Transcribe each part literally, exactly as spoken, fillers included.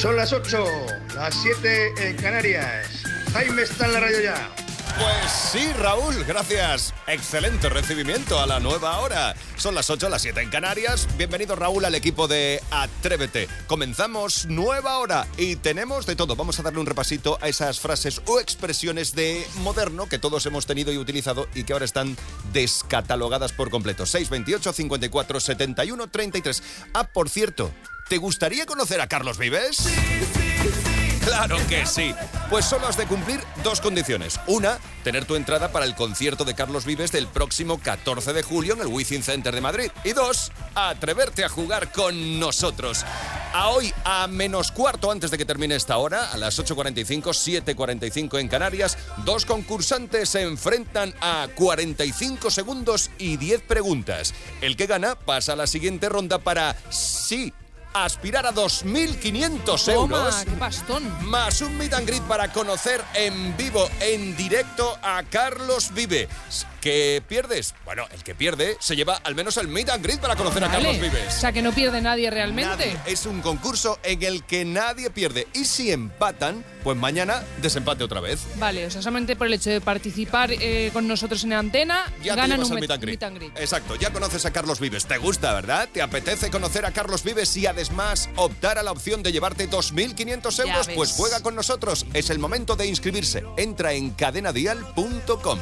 Son las ocho, las siete en Canarias. Jaime está en la radio ya. Pues sí, Raúl, gracias. Excelente recibimiento a la nueva hora. Son las ocho, las siete en Canarias. Bienvenido, Raúl, al equipo de Atrévete. Comenzamos nueva hora y tenemos de todo. Vamos a darle un repasito a esas frases o expresiones de moderno que todos hemos tenido y utilizado y que ahora están descatalogadas por completo. seis veintiocho, cincuenta y cuatro, setenta y uno, treinta y tres. Ah, por cierto, ¿te gustaría conocer a Carlos Vives? Sí, sí, sí. ¡Claro que sí! Pues solo has de cumplir dos condiciones. Una, tener tu entrada para el concierto de Carlos Vives del próximo catorce de julio en el Wizzing Center de Madrid. Y dos, atreverte a jugar con nosotros. A hoy, a menos cuarto antes de que termine esta hora, a las ocho cuarenta y cinco, siete cuarenta y cinco en Canarias, dos concursantes se enfrentan a cuarenta y cinco segundos y diez preguntas. El que gana pasa a la siguiente ronda para sí aspirar a dos mil quinientos euros. ¡Toma, qué pastón! Más un meet and greet para conocer en vivo, en directo a Carlos Vives. ¿Qué pierdes? Bueno, el que pierde se lleva al menos el meet and greet para conocer vale. a Carlos Vives. O sea, que no pierde nadie realmente. Nadie. Es un concurso en el que nadie pierde. Y si empatan, pues mañana desempate otra vez. Vale, o sea, solamente por el hecho de participar eh, con nosotros en antena, ya ganan un el met, meet and greet. meet and greet. Exacto, ya conoces a Carlos Vives. ¿Te gusta, verdad? ¿Te apetece conocer a Carlos Vives y además optar a la opción de llevarte dos mil quinientos euros? Pues juega con nosotros. Es el momento de inscribirse. Entra en cadena dial punto com.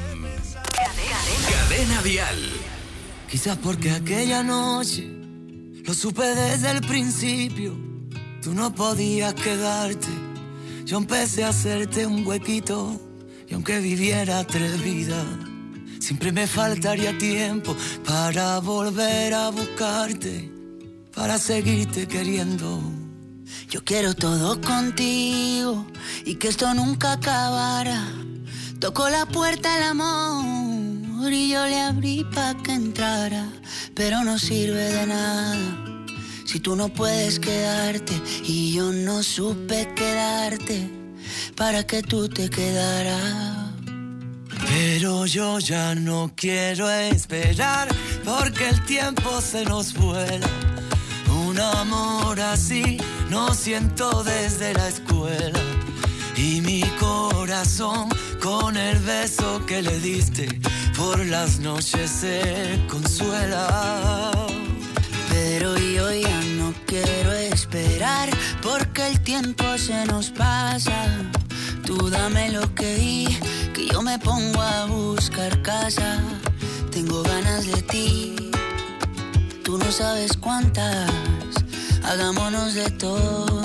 Cadena Dial. Quizás porque aquella noche lo supe desde el principio. Tú no podías quedarte. Yo empecé a hacerte un huequito. Y aunque viviera tres vidas, siempre me faltaría tiempo para volver a buscarte, para seguirte queriendo. Yo quiero todo contigo y que esto nunca acabara. Tocó la puerta el amor y yo le abrí pa' que entrara, pero no sirve de nada si tú no puedes quedarte y yo no supe quedarte para que tú te quedaras. Pero yo ya no quiero esperar porque el tiempo se nos vuela. Un amor así no siento desde la escuela. Y mi corazón con el beso que le diste por las noches se consuela. Pero yo ya no quiero esperar porque el tiempo se nos pasa. Tú dame lo que vi, que yo me pongo a buscar casa. Tengo ganas de ti, tú no sabes cuántas. Hagámonos de todo,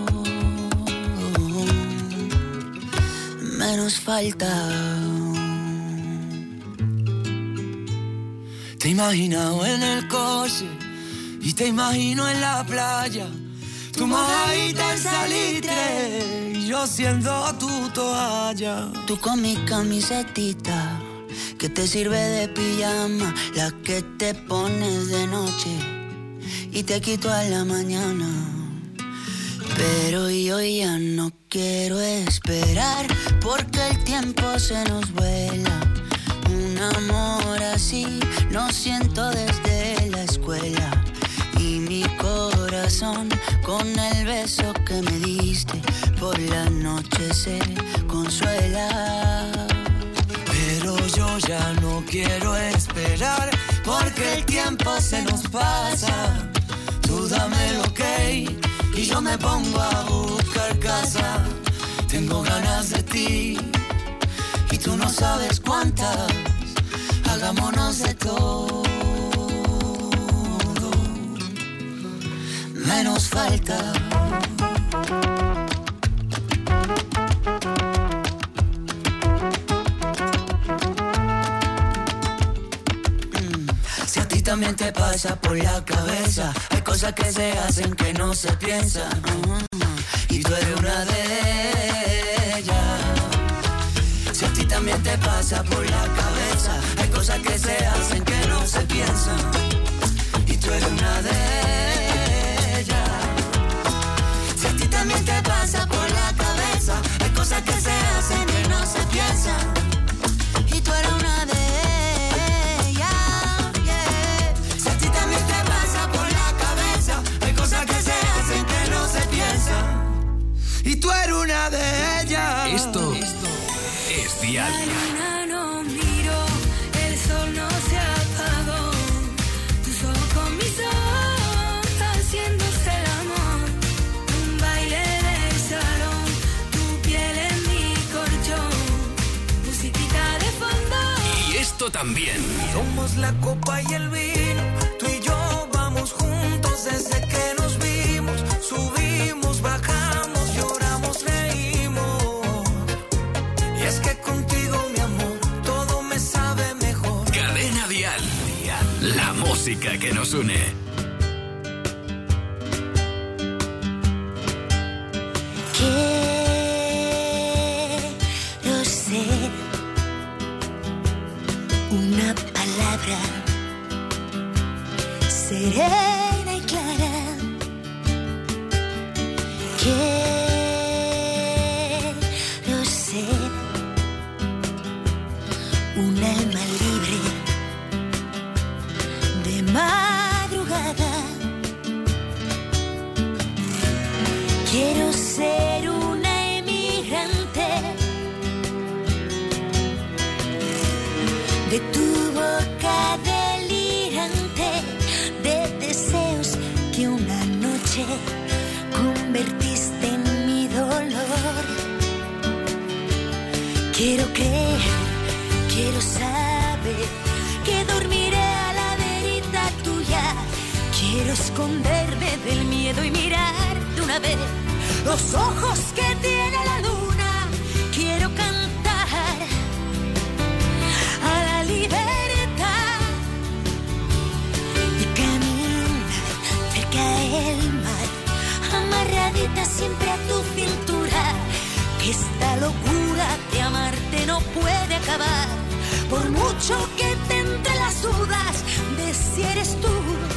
menos falta. Te he imaginado en el coche y te imagino en la playa. Tu mojadita en salitre y yo siendo tu toalla. Tú con mi camisetita que te sirve de pijama, la que te pones de noche y te quito a la mañana. Pero yo ya no quiero esperar porque el tiempo se nos vuela. Un amor así no siento desde la escuela. Y mi corazón con el beso que me diste por la noche se consuela. Pero yo ya no quiero esperar porque el tiempo se nos pasa. Tú dame el ok y yo me pongo a buscar casa. Tengo ganas de ti y tú no sabes cuántas. Hagámonos de todo, menos falta. Si a ti también te pasa por la cabeza, hay cosas que se hacen que no se piensan, uh-huh. Y tú eres una de ellas. Si a ti también te pasa por la cabeza, hay cosas que se hacen que no se piensan, y tú eres una de ellas. Si a ti también te pasa por la cabeza, hay cosas que se hacen que no se piensan, y tú eres una de ellas, yeah. Si a ti también te pasa por la cabeza, hay cosas que se hacen que no se piensan, y tú eres una de ellas. Esto, esto es Dial. La luna no miró, el sol no se apagó. Tú solo con mis ojos, haciéndose el amor. Un baile de salón, tu piel en mi colchón. Musiquita de fondo. Y esto también. Somos la copa y el vino, tú y yo vamos juntos desde que nos vimos. Subimos, bajamos, lloramos, reímos. Y es que contigo, mi amor, todo me sabe mejor. Cadena Dial. La música que nos une. Quiero ser una palabra serena y clara. Quiero ser un alma libre de madrugada. Quiero ser una emigrante de tu boca delirante, de deseos que una noche convertiste en mi dolor. Quiero creer, quiero saber que dormiré a la verita tuya. Quiero esconderme del miedo y mirar de una vez los ojos que tiene la luna. Quiero cantar a la libertad y caminar cerca del mar, amarradita siempre a tu cintura. Que esta locura de amarte no puede acabar, por mucho que te entre las dudas de si eres tú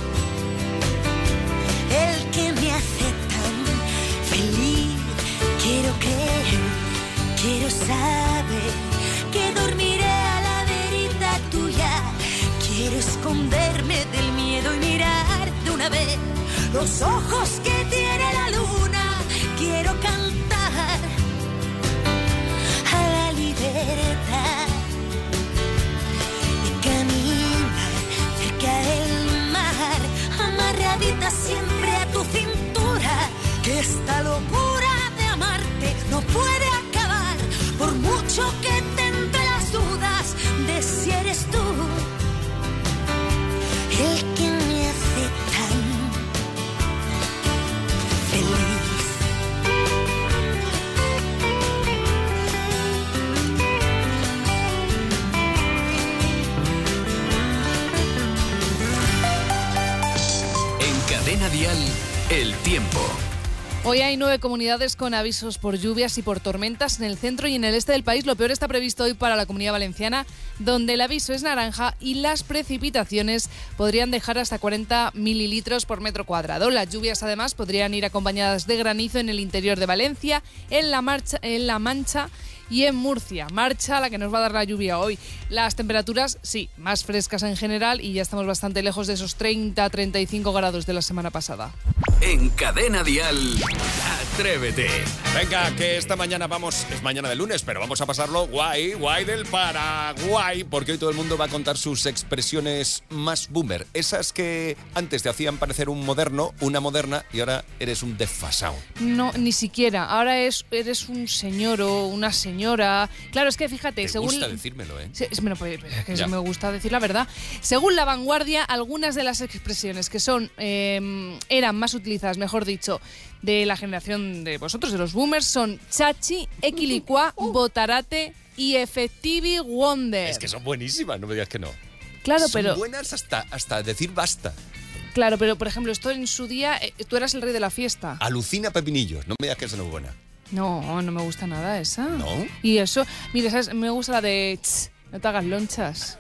el que me hace tan feliz. Quiero creer, quiero saber que dormiré a la verita tuya. Quiero esconderme del miedo y mirar de una vez los ojos que tiene la luna. Quiero cantar a la libertad y caminar cerca del mar, amarradita siempre a tu cintura. Que esta locura de amarte no puede acabar, por mucho que te entre las dudas de si eres tú el que me hace tan feliz. En Cadena Dial, el tiempo. Hoy hay nueve comunidades con avisos por lluvias y por tormentas en el centro y en el este del país. Lo peor está previsto hoy para la Comunidad Valenciana, donde el aviso es naranja y las precipitaciones podrían dejar hasta cuarenta mililitros por metro cuadrado. Las lluvias, además, podrían ir acompañadas de granizo en el interior de Valencia, en la, marcha, en la Mancha y en Murcia. Marcha la que nos va a dar la lluvia hoy. Las temperaturas, sí, más frescas en general y ya estamos bastante lejos de esos treinta a treinta y cinco grados de la semana pasada. En Cadena Dial, Atrévete. Venga, que esta mañana vamos, es mañana de lunes, pero vamos a pasarlo guay, guay del Paraguay, porque hoy todo el mundo va a contar sus expresiones más boomer. Esas que antes te hacían parecer un moderno, una moderna, y ahora eres un desfasado. No, ni siquiera. Ahora es, eres un señor o una señora. Claro, es que fíjate, Te según... gusta decírmelo, ¿eh? Se, bueno, pues, es que Ya. me gusta decir la verdad. Según La Vanguardia, algunas de las expresiones que son eh, eran más utilizadas, mejor dicho, de la generación de vosotros, de los boomers, son chachi, equilicua, botarate y effective wonder. Es que son buenísimas, no me digas que no. Claro, son pero... buenas hasta, hasta decir basta. Claro, pero por ejemplo, esto en su día, eh, tú eras el rey de la fiesta. Alucina pepinillos, no me digas que esa no es buena. No, no me gusta nada esa. ¿No? Y eso, mira, ¿sabes? Me gusta la de... Tss, no te hagas lonchas.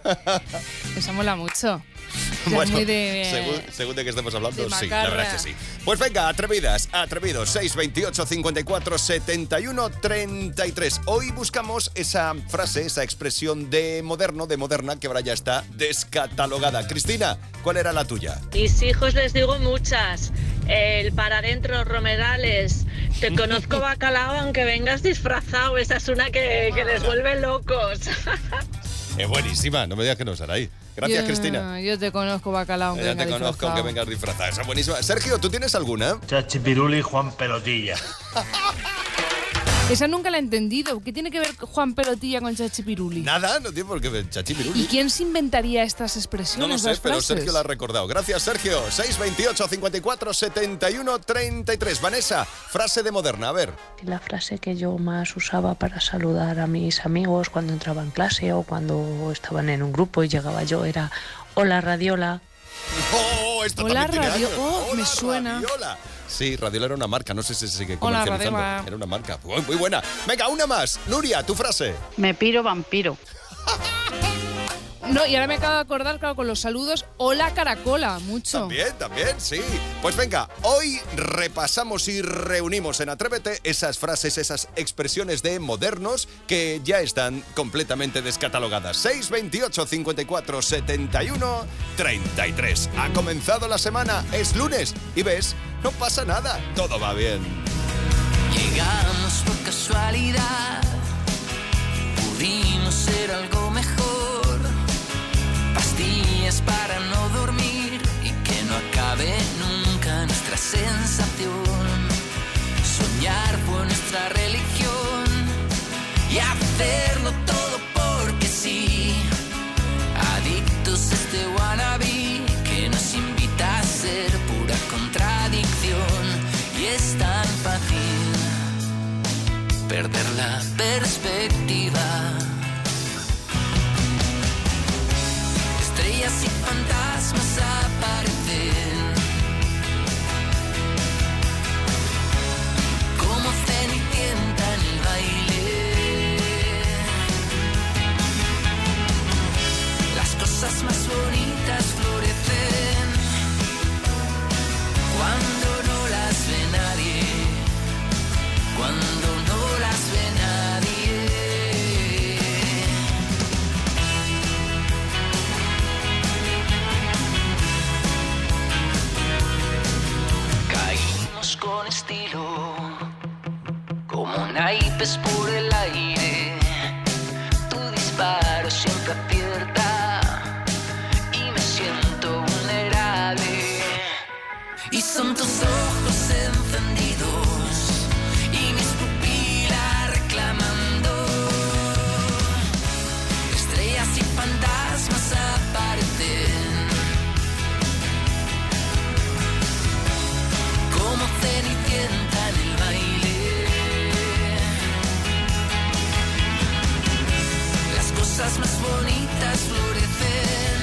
Esa mola mucho. O sea, es muy de, según, según de qué estamos hablando, de sí, la macarra. verdad es que sí. Pues venga, atrevidas, atrevidos, seis veintiocho, cincuenta y cuatro, setenta y uno, treinta y tres. Hoy buscamos esa frase, esa expresión de moderno, de moderna, que ahora ya está descatalogada. Cristina, ¿cuál era la tuya? Mis hijos les digo muchas. El para adentro, Romerales, Te conozco bacalao aunque vengas disfrazado. Esa es una que, que les vuelve locos. Es buenísima, no me digas que no, Saray. Gracias, yo, Cristina. Yo te conozco, bacalao, aunque Ya venga te conozco, disfrazado. aunque vengas disfrazada. Esa es buenísima. Sergio, ¿tú tienes alguna? Chachipiruli Juan Pelotilla. Esa nunca la he entendido. ¿Qué tiene que ver Juan Pelotilla con Chachipiruli? Nada, no tiene por qué ver Chachipiruli. ¿Y quién se inventaría estas expresiones? No lo sé, las pero frases? Sergio la ha recordado. Gracias, Sergio. seis veintiocho, cincuenta y cuatro, setenta y uno, treinta y tres. Vanessa, frase de Moderna, a ver. La frase que yo más usaba para saludar a mis amigos cuando entraba en clase o cuando estaban en un grupo y llegaba yo era hola radiola. ¡Oh, esto Hola, también tiene radio- años! oh, ¡Hola, me suena. Radiola! Sí, Radiola era una marca, no sé si se sigue Hola, comercializando. Radiola. Era una marca. Muy, muy buena. Venga, una más. Nuria, tu frase. Me piro vampiro. No, y ahora me acabo de acordar, claro, con los saludos. Hola, caracola, mucho. También, también, sí. Pues venga, hoy repasamos y reunimos en Atrévete esas frases, esas expresiones de modernos que ya están completamente descatalogadas. seis veintiocho, cincuenta y cuatro, setenta y uno, treinta y tres. Ha comenzado la semana, es lunes y ves, no pasa nada, todo va bien. Llegamos por casualidad, pudimos ser algo mejor. Pastillas para no dormir y que no acabe nunca nuestra sensación. Soñar fue nuestra religión y hacerlo todo porque sí. Adictos a este wannabe que nos invita a ser pura contradicción. Y es tan fácil perder la perspectiva. Estrellas y fantasmas aparecen como cenicienta en el baile. Las cosas más bonitas florecen cuando no las ve nadie, cuando no las ve nadie. Con estilo, como naipes por el aire, tu disparo siempre acierta y me siento vulnerable. Y son tus ojos encendidos y mis pupilas reclamando. Estrellas y fantasmas aparecen como cenicienta en el baile. Las cosas más bonitas florecen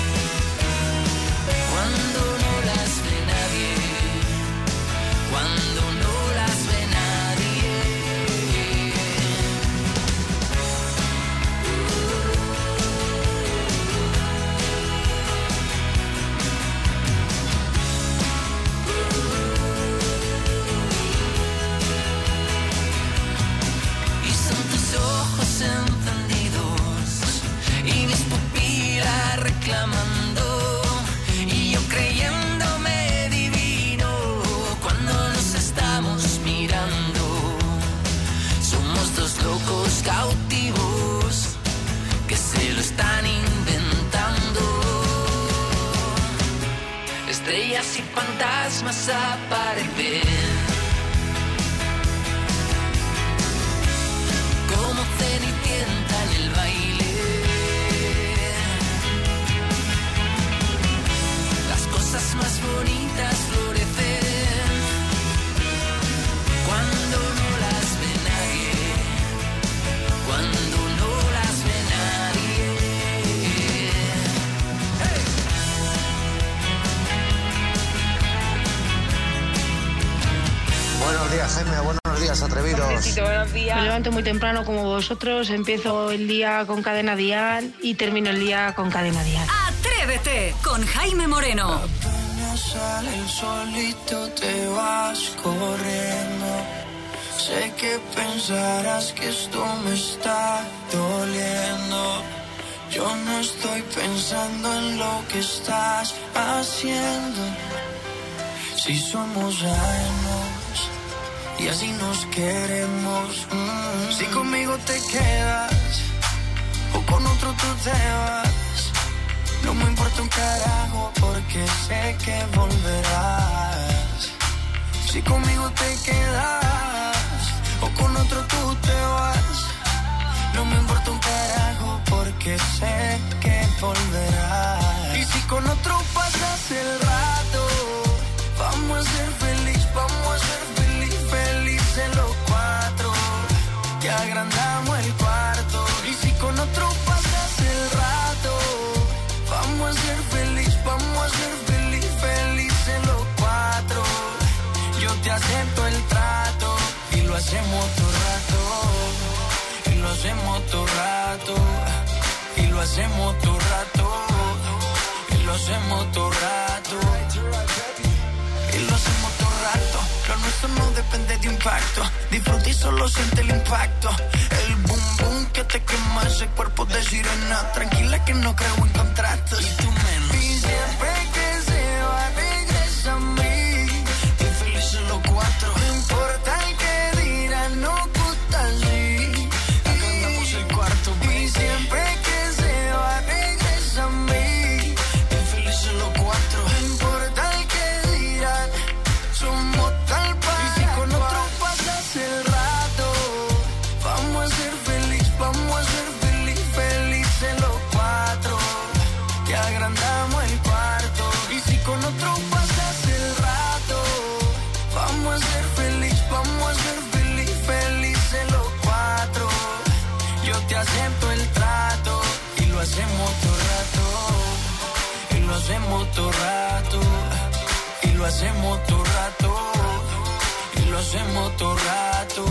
cuando no las ve nadie, cuando no las ve nadie. Y son tus ojos encendidos y mis pupilas reclamando, y yo creyéndome divino cuando nos estamos mirando. Somos dos locos cautivos que se lo están inventando. Estrellas y fantasmas aparecen como cenicienta en el baile. Las cosas más bonitas florecen cuando no las ve nadie, cuando no las ve nadie. ¡Hey! Buenos días, Jaime. Buenos días, atrevidos. Buenos días. Me levanto muy temprano como vosotros, empiezo el día con Cadena Dial y termino el día con Cadena Dial. Atrévete con Jaime Moreno. Apenas sale el solito te vas corriendo. Sé que pensarás que esto me está doliendo. Yo no estoy pensando en lo que estás haciendo. Si somos ajenos y y así nos queremos. Mm. Si conmigo te quedas o con otro tú te vas, no me importa un carajo porque sé que volverás. Si conmigo te quedas o con otro tú te vas, no me importa un carajo porque sé que volverás. Y si con otro pasas el rato, vamos a ser feliz, vamos a ser feliz, felices los cuatro, que agrandamos el cuarto. Y si con otro pasas el rato, vamos a ser feliz, vamos a ser feliz, felices los cuatro. Yo te acepto el trato y lo hacemos todo rato, y lo hacemos todo rato, y lo hacemos todo rato, y lo hacemos todo rato, y lo hacemos todo rato. Lo nuestro no depende de impacto, disfruta y solo siente el impacto. El boom boom que te quema ese cuerpo de sirena. Tranquila que no creo en contratos, y tú menos. Y siempre que se va regresa a mí, y felices los cuatro. No importa el que dirán, no gusta así, agrandamos el cuarto. Y siempre que se va regresa a mí, y felices los cuatro. No importa el que dirán, somos tal para. Y si con otro pasas el rato, vamos a ser feliz, vamos a ser feliz, felices los cuatro, que agrandamos el cuarto. Y si con otro pasas el rato, vamos a ser feliz, vamos a ser feliz, felices los cuatro. Yo te acepto el trato y lo hacemos todo rato, y lo hacemos todo rato, y lo hacemos todo rato, y lo hacemos todo rato.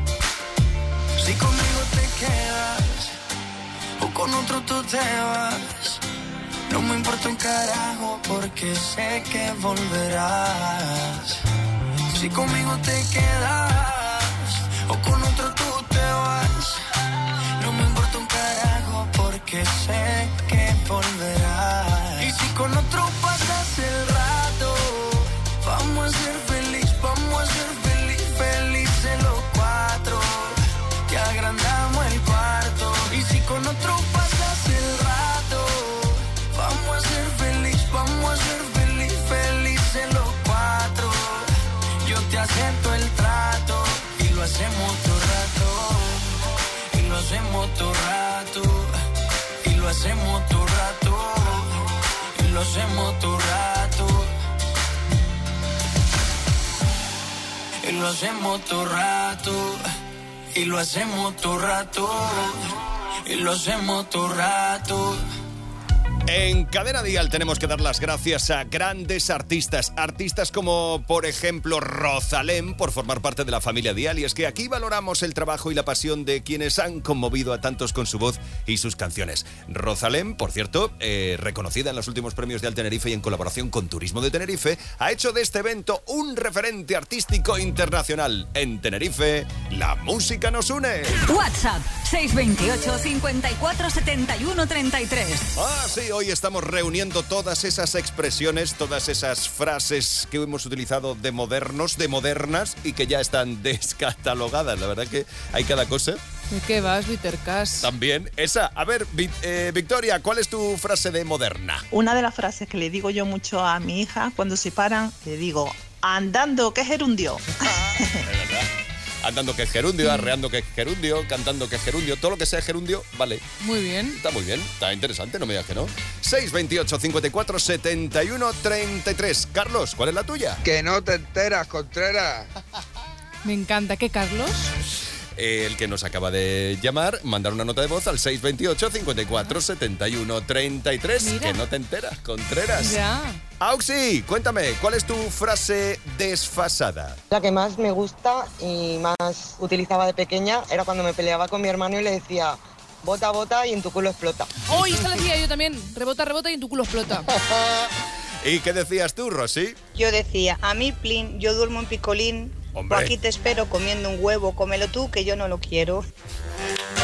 Si conmigo te quedas o con otro tú te vas, no me importa un carajo porque sé que volverás. Si conmigo te quedas o con otro tú te vas, no me importa un carajo porque sé que volverás. Y si con otro pasas el rato, vamos a ser feliz, vamos a ser feliz, felices los cuatro, que agrandamos el cuarto. Y si con otro pasas el rato, vamos a ser feliz, vamos a ser feliz, felices los cuatro. Yo te acepto el trato y lo hacemos todo rato, y lo hacemos todo rato, y lo hacemos todo rato, y lo hacemos todo rato, y lo hacemos todo rato, y lo hacemos todo rato, y lo hacemos todo rato. En Cadena Dial tenemos que dar las gracias a grandes artistas, artistas como por ejemplo Rosalén por formar parte de la familia Dial, y es que aquí valoramos el trabajo y la pasión de quienes han conmovido a tantos con su voz y sus canciones. Rosalén, por cierto, eh, reconocida en los últimos premios Dial Tenerife y en colaboración con Turismo de Tenerife, ha hecho de este evento un referente artístico internacional. En Tenerife, la música nos une. WhatsApp seis veintiocho, cincuenta y cuatro, setenta y uno, treinta y tres. Ah, sí, hoy estamos reuniendo todas esas expresiones, todas esas frases que hemos utilizado de modernos, de modernas y que ya están descatalogadas. La verdad que hay cada cosa. ¿De qué vas, Vitercas? También esa. A ver, Vi- eh, Victoria, ¿cuál es tu frase de moderna? Una de las frases que le digo yo mucho a mi hija cuando se paran, le digo, andando, que es gerundio. Es verdad. Andando que es gerundio, arreando que es gerundio, cantando que es gerundio, todo lo que sea gerundio, vale. Muy bien. Está muy bien, está interesante, no me digas que no. seis veintiocho, cincuenta y cuatro, setenta y uno, treinta y tres. Carlos, ¿cuál es la tuya? Que no te enteras, Contreras. Me encanta. ¿Qué, Carlos? Eh, el que nos acaba de llamar, mandar una nota de voz al seis veintiocho, cincuenta y cuatro, setenta y uno, treinta y tres. Mira. Que no te enteras, Contreras. Ya. Auxi, cuéntame, ¿cuál es tu frase desfasada? La que más me gusta y más utilizaba de pequeña era cuando me peleaba con mi hermano y le decía, bota, bota y en tu culo explota. ¡Oh, esta la decía yo también! Rebota, rebota y en tu culo explota. ¿Y qué decías tú, Rosy? Yo decía, a mí, plin, yo duermo en picolín. Hombre. O aquí te espero comiendo un huevo, cómelo tú, que yo no lo quiero. Ah,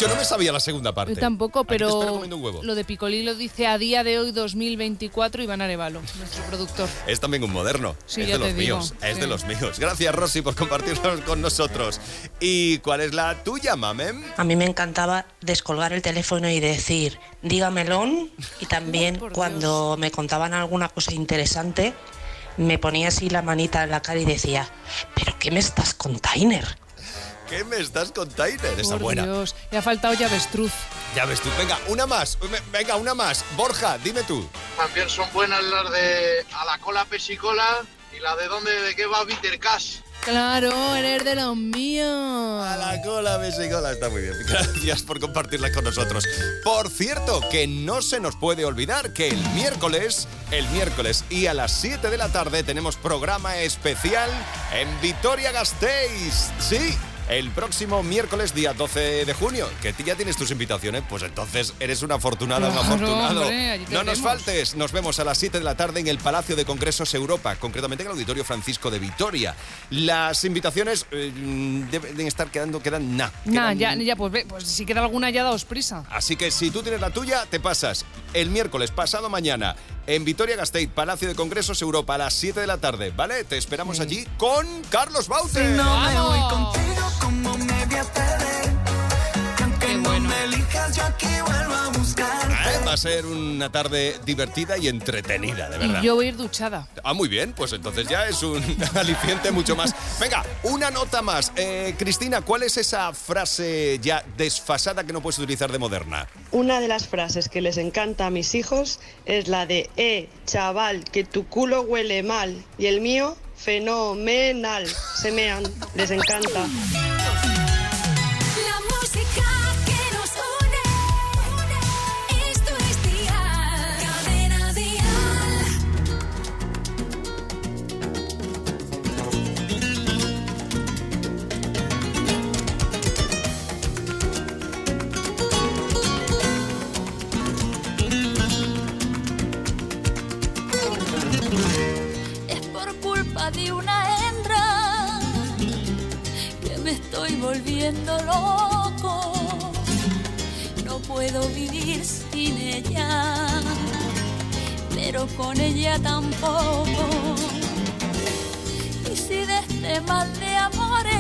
Yo no me sabía la segunda parte. Yo tampoco, pero Aquí te espero comiendo un huevo. Lo de Picolí lo dice a día de hoy, dos mil veinticuatro, Iván Arevalo, nuestro productor. Es también un moderno. Sí, es ya de te los digo, míos. Es sí. de los míos. Gracias, Rosy, por compartirlos con nosotros. ¿Y cuál es la tuya, Mamem? A mí me encantaba descolgar el teléfono y decir, dígamelo, y también cuando me contaban alguna cosa interesante, me ponía así la manita en la cara y decía, ¿pero qué me estás container? ¿Qué me estás container? Esa Por buena. Dios, le ha faltado ya avestruz. Ya ves tú. Venga, una más. Venga, una más. Borja, dime tú. También son buenas las de a la cola pesicola y la de dónde, de qué va Bitter Cash. Claro, eres de los míos. A la cola, besicola, está muy bien. Gracias por compartirla con nosotros. Por cierto, que no se nos puede olvidar que el miércoles, el miércoles y a las siete de la tarde tenemos programa especial en Vitoria-Gasteiz. Sí. El próximo miércoles, día doce de junio, que ya tienes tus invitaciones, pues entonces eres una afortunada, claro, un afortunado. Hombre, allí te no nos vemos. faltes, nos vemos a las siete de la tarde en el Palacio de Congresos Europa, concretamente en el Auditorio Francisco de Vitoria. Las invitaciones eh, deben estar quedando, quedan nada. Nah, ya, ya pues, ve, pues si queda alguna ya daos prisa. Así que si tú tienes la tuya, te pasas el miércoles pasado mañana en Vitoria-Gasteiz, Palacio de Congresos Europa, a las siete de la tarde, ¿vale? Te esperamos sí. allí con Carlos Baute. Si no me voy contigo, ¿cómo me voy a perder? Que aunque no me elijas, yo aquí vuelvo a buscar. Eh, va a ser una tarde divertida y entretenida, de verdad. Y yo voy a ir duchada. Ah, muy bien, pues entonces ya es un aliciente mucho más. Venga, una nota más. Eh, Cristina, ¿cuál es esa frase ya desfasada que no puedes utilizar de moderna? Una de las frases que les encanta a mis hijos es la de eh, chaval, que tu culo huele mal. Y el mío, fenomenal. Se mean, les encanta. De una hembra que me estoy volviendo loco, no puedo vivir sin ella, pero con ella tampoco. Y si de este mal de amores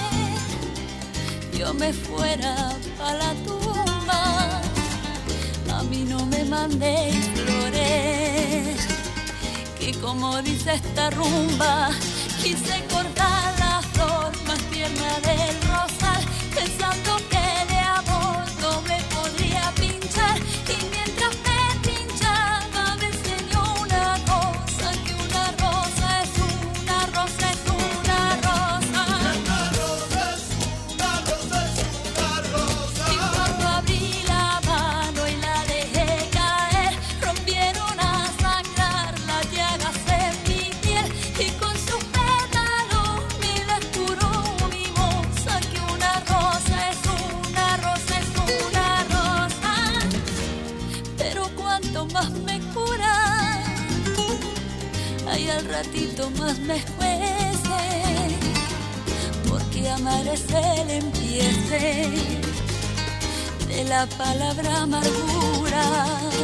yo me fuera pa' la tumba, a mí no me mandéis flores, que como dice esta rumba, quise cortar la flor más tierna del rosal, pensando que de amor no me podría pinchar. Y mientras me pinchaba me enseñó una cosa, que una rosa es una rosa, es una rosa. Una rosa es una rosa, es una rosa. Y cuando abrí la mano y la dejé caer, rompieron a sangrar las llagas en mi piel, y con sus pétalos me las curó mi moza, que una rosa es una rosa, es una rosa. Pero cuanto más me cura, ay, al ratito más me juece, porque amar es el empiece de la palabra amargura.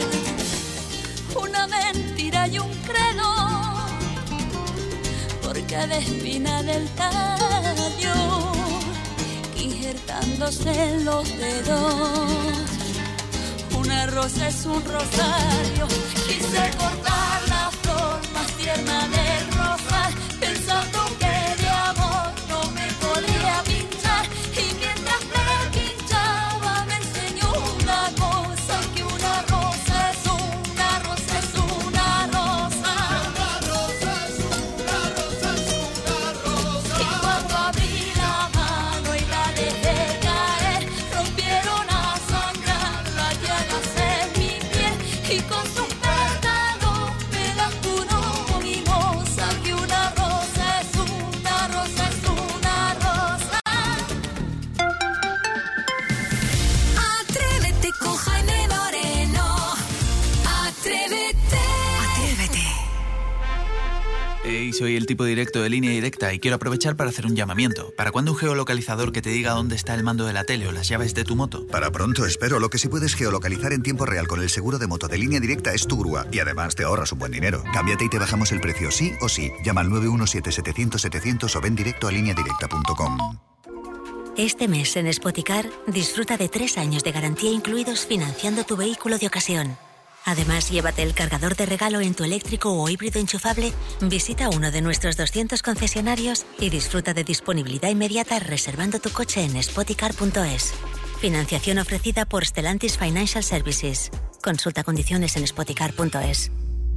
Una mentira y un credo por cada espina del tallo, que injertándose en los dedos, una rosa es un rosario. Quise cortar la flor más tierna del rosal, pensando que de amor no me podía pinchar. Y mientras me pinchaba me enseñó una cosa, que una rosa es una rosa, es una rosa. Una rosa es una rosa, es una rosa. Y cuando abrí la mano y la dejé caer, rompieron a sangrar las llagas en mi piel, y con sus pétalos me las curó mi moza, soy el tipo directo de Línea Directa y quiero aprovechar para hacer un llamamiento. ¿Para cuándo un geolocalizador que te diga dónde está el mando de la tele o las llaves de tu moto? Para pronto, espero. Lo que sí puedes geolocalizar en tiempo real con el seguro de moto de Línea Directa es tu grúa. Y además te ahorras un buen dinero. Cámbiate y te bajamos el precio sí o sí. Llama al nueve uno siete setecientos setecientos o ven directo a línea directa punto com. Este mes en Spoticar disfruta de tres años de garantía incluidos financiando tu vehículo de ocasión. Además, llévate el cargador de regalo en tu eléctrico o híbrido enchufable, visita uno de nuestros doscientos concesionarios y disfruta de disponibilidad inmediata reservando tu coche en spoticar punto es. Financiación ofrecida por Stellantis Financial Services. Consulta condiciones en spoticar punto es.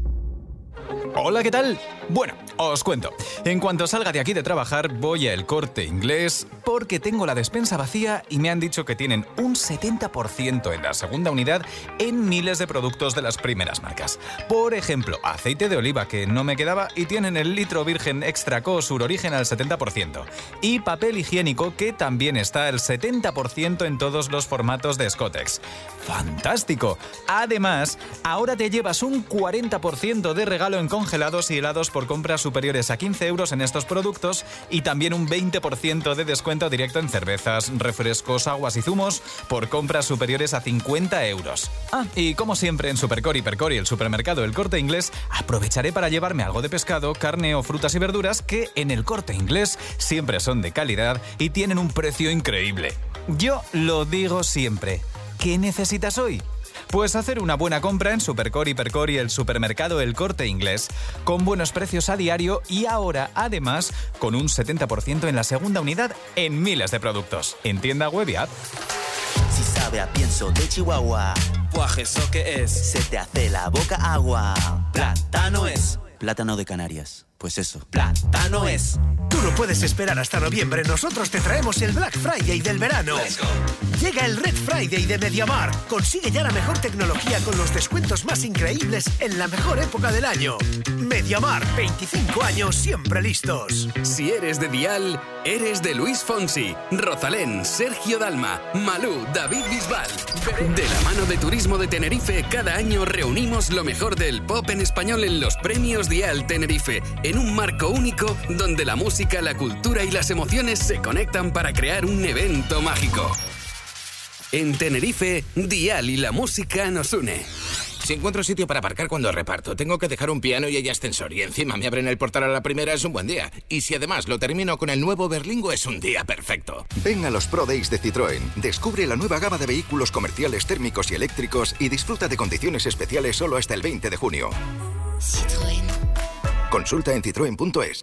Hola, ¿qué tal? Bueno, os cuento. En cuanto salga de aquí de trabajar, voy a El Corte Inglés porque tengo la despensa vacía y me han dicho que tienen un setenta por ciento en la segunda unidad en miles de productos de las primeras marcas. Por ejemplo, aceite de oliva que no me quedaba y tienen el litro virgen extra co sur origen al setenta por ciento. Y papel higiénico que también está al setenta por ciento en todos los formatos de Scottex. ¡Fantástico! Además, ahora te llevas un cuarenta por ciento de regalo en congelados y helados por compras superiores a quince euros en estos productos y también un veinte por ciento de descuento directo en cervezas, refrescos, aguas y zumos por compras superiores a cincuenta euros. Ah, y como siempre en Supercor, Hipercor y el supermercado El Corte Inglés, aprovecharé para llevarme algo de pescado, carne o frutas y verduras que en El Corte Inglés siempre son de calidad y tienen un precio increíble. Yo lo digo siempre. ¿Qué necesitas hoy? Pues hacer una buena compra en Supercor, Hipercor y el supermercado El Corte Inglés, con buenos precios a diario y ahora, además, con un setenta por ciento en la segunda unidad en miles de productos. En tienda web y app. Si sabe a pienso de Chihuahua, pues eso que es, se te hace la boca agua. Plátano es. Plátano de Canarias. Pues eso, plátano es. Tú no puedes esperar hasta noviembre. Nosotros te traemos el Black Friday del verano. Llega el Red Friday de MediaMar. Consigue ya la mejor tecnología con los descuentos más increíbles en la mejor época del año. MediaMar, veinticinco años siempre listos. Si eres de Dial, eres de Luis Fonsi, Rosalén, Sergio Dalma, Malú, David Bisbal. De la mano de Turismo de Tenerife, cada año reunimos lo mejor del pop en español en los premios Dial Tenerife, en un marco único donde la música, la cultura y las emociones se conectan para crear un evento mágico. En Tenerife, Dial y la música nos une. Si encuentro sitio para aparcar cuando reparto, tengo que dejar un piano y hay ascensor y encima me abren el portal a la primera, es un buen día. Y si además lo termino con el nuevo Berlingo, es un día perfecto. Ven a los Pro Days de Citroën. Descubre la nueva gama de vehículos comerciales térmicos y eléctricos y disfruta de condiciones especiales solo hasta el veinte de junio. Citroën. Consulta en citroen punto es.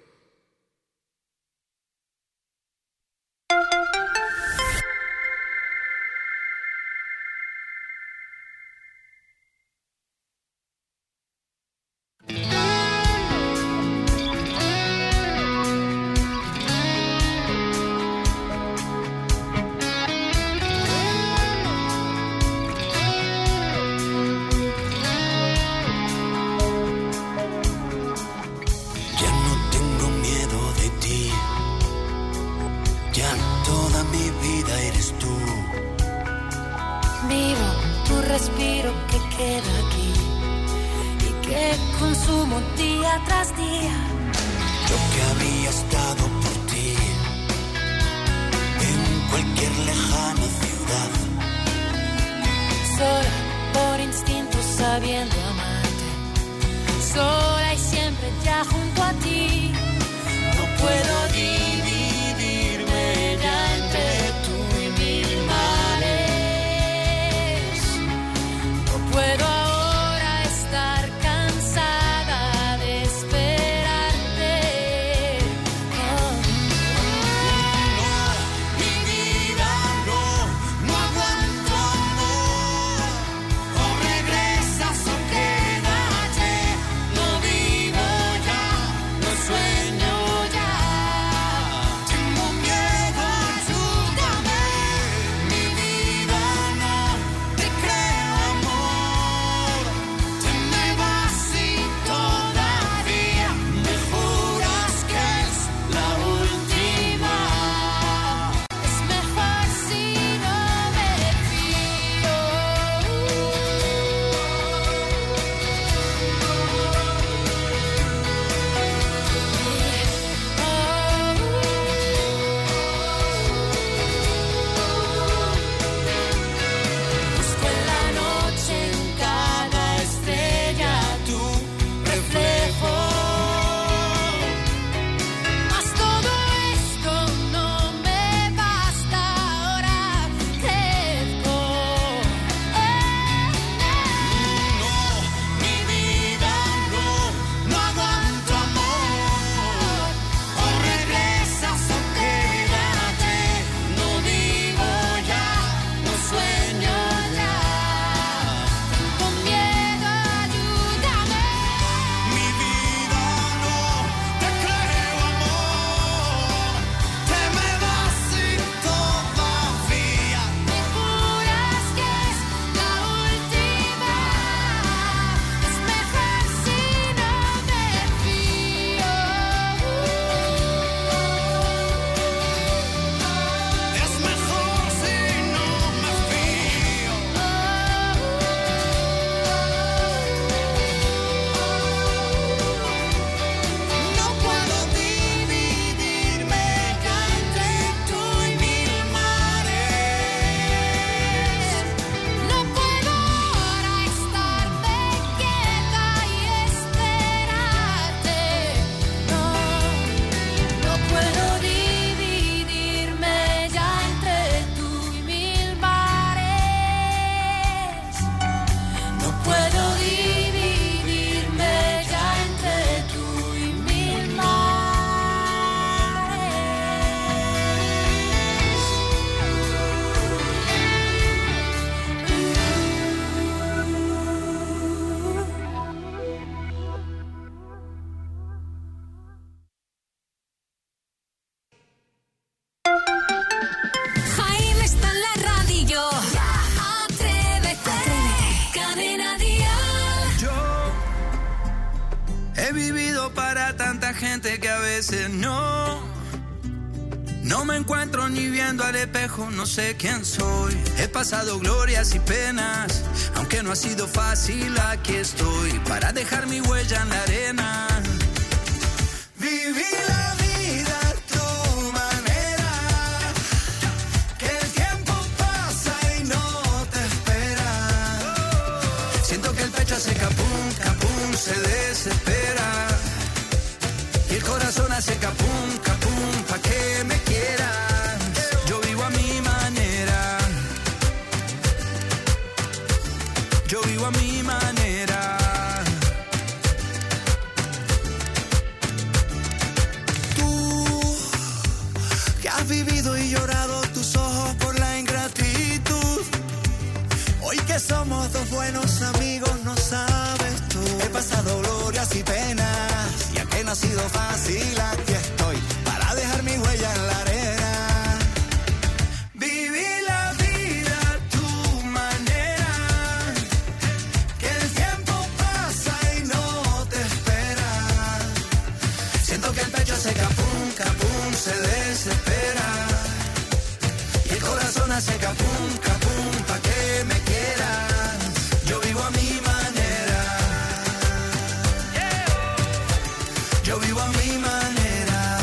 Sueño ya. gente que a veces no. No me encuentro ni viendo al espejo, no sé quién soy. He pasado glorias y penas, aunque no ha sido fácil, aquí estoy para dejar mi huella en la arena. Viví la vida a tu manera, que el tiempo pasa y no te espera. Siento que el pecho hace capum, capum, se desespera. Y el corazón hace capum, capum, pa' que me quieras. Yo vivo a mi manera. Yo vivo a mi manera. Tú, que has vivido y llorado tus ojos por la ingratitud. Hoy que somos dos buenos amigos, no sabes tú. He pasado glorias y penas, y aunque no ha sido fácil, aquí estoy para dejar mi huella en la arena. Viví la vida a tu manera, que el tiempo pasa y no te espera. Siento que el pecho hace capum, capum, se desespera. Y el corazón hace capum, capum, pa' que me quieras. Yo vivo a mi manera. Yo vivo a mi manera.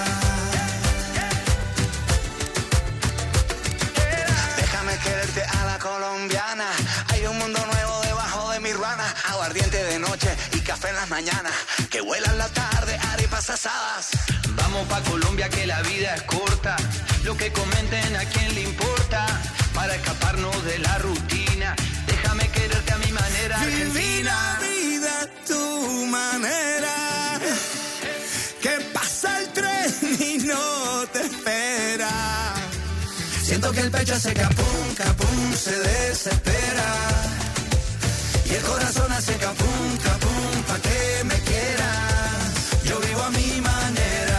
Déjame quererte a la colombiana. Hay un mundo nuevo debajo de mi ruana. Aguardiente de noche y café en las mañanas. Que vuelan la tarde, arepas asadas. Vamos pa' Colombia que la vida es corta. Lo que comenten a quién le importa. Para escaparnos de la rutina. Déjame quererte a mi manera, Argentina. Viví la vida a tu manera. Que pasa el tren y no te espera. Siento que el pecho hace capum, capum, se desespera. Y el corazón hace capum, capum, pa' que me quieras. Yo vivo a mi manera.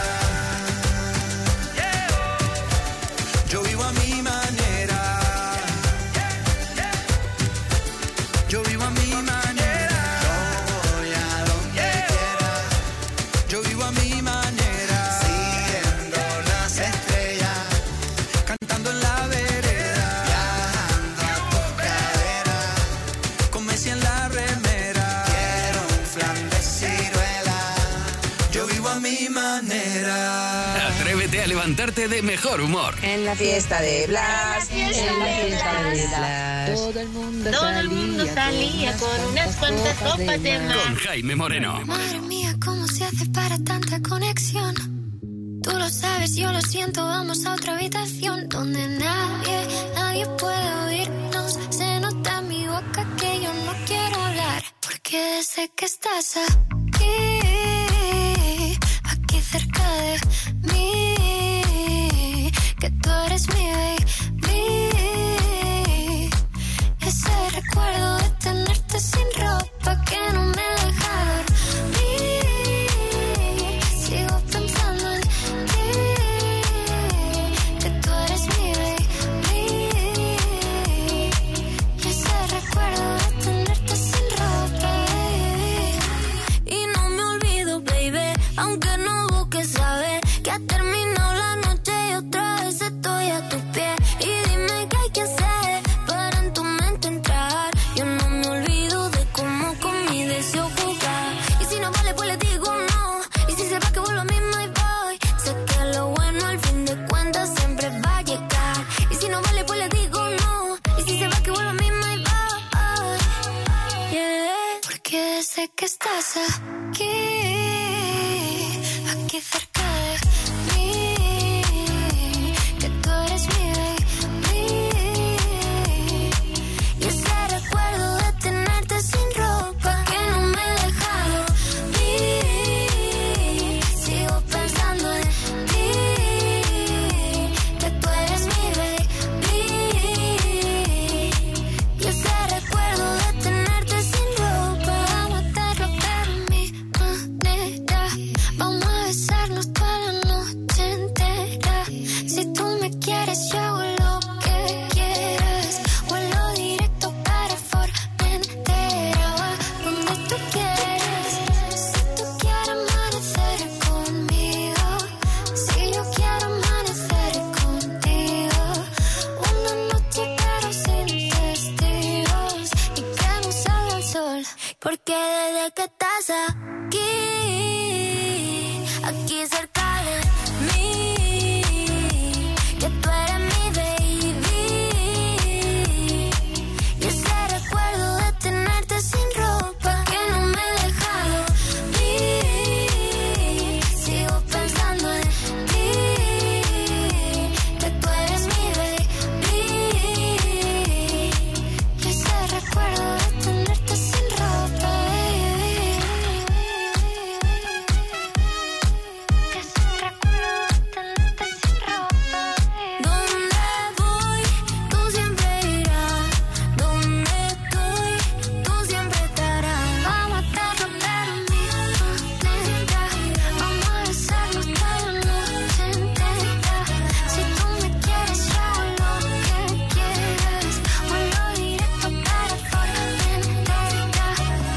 Yo vivo a mi manera. Yo vivo a mi manera. Yo voy a donde quiera. Yo vivo a mi manera. Siguiendo las estrellas, cantando en la vereda, viajando a tu cadera, con Messi en la remera. Quiero un flan de ciruela. Yo vivo a mi manera. Atrévete a levantarte de mejor humor. En la fiesta de Blas, en la fiesta de Blas, todo el mundo Todo salía, el mundo salía con unas cuantas copas de más. Con Jaime Moreno. Madre mía, ¿cómo se hace para tanta conexión? Tú lo sabes, yo lo siento, vamos a otra habitación donde nadie, nadie puede oírnos. Se nota en mi boca que yo no quiero hablar, porque sé que estás aquí, aquí cerca de mí, que tú eres mi baby. Ese recuerdo de tenerte sin ropa que no me deja dormir. Sigo pensando en ti, que tú eres mi baby. Y ese recuerdo de tenerte sin ropa, baby. Y no me olvido, baby, aunque no busque saber que ha terminado la noche y otra vez estoy a tus pies. Y dime qué hay que hacer para en tu mente entrar. Yo no me olvido de cómo con mi deseo jugar. Y si no vale, pues le digo no. Y si se va, que vuelvo a mí, my boy. Sé que lo bueno al fin de cuentas siempre va a llegar. Y si no vale, pues le digo no. Y si se va, que vuelvo a mí, my boy. Yeah. Porque sé que estás aquí, aquí cerca de mí, que tú eres mi baby. Y ese recuerdo de tenerte sin ropa que no me deja dormir. Sigo pensando en ti, que tú eres mi baby. Y ese recuerdo de tenerte sin ropa, matarlo para mí. estás aquí, aquí cerca de mí, que tú eres mi baby, y ese recuerdo de tenerte sin ropa que no me he dejado ir, sigo pensando en ti, que tú eres mi baby, y ese recuerdo de tenerte sin ropa, que ese recuerdo de tenerte sin ropa. Donde voy, tú siempre irás, donde estoy, tú siempre estarás. Vamos a estar pero mismo, neta, vamos a besarnos toda la noche entera. Si tú me quieres, yo hago lo que quieras, vuelo directo para Formentera.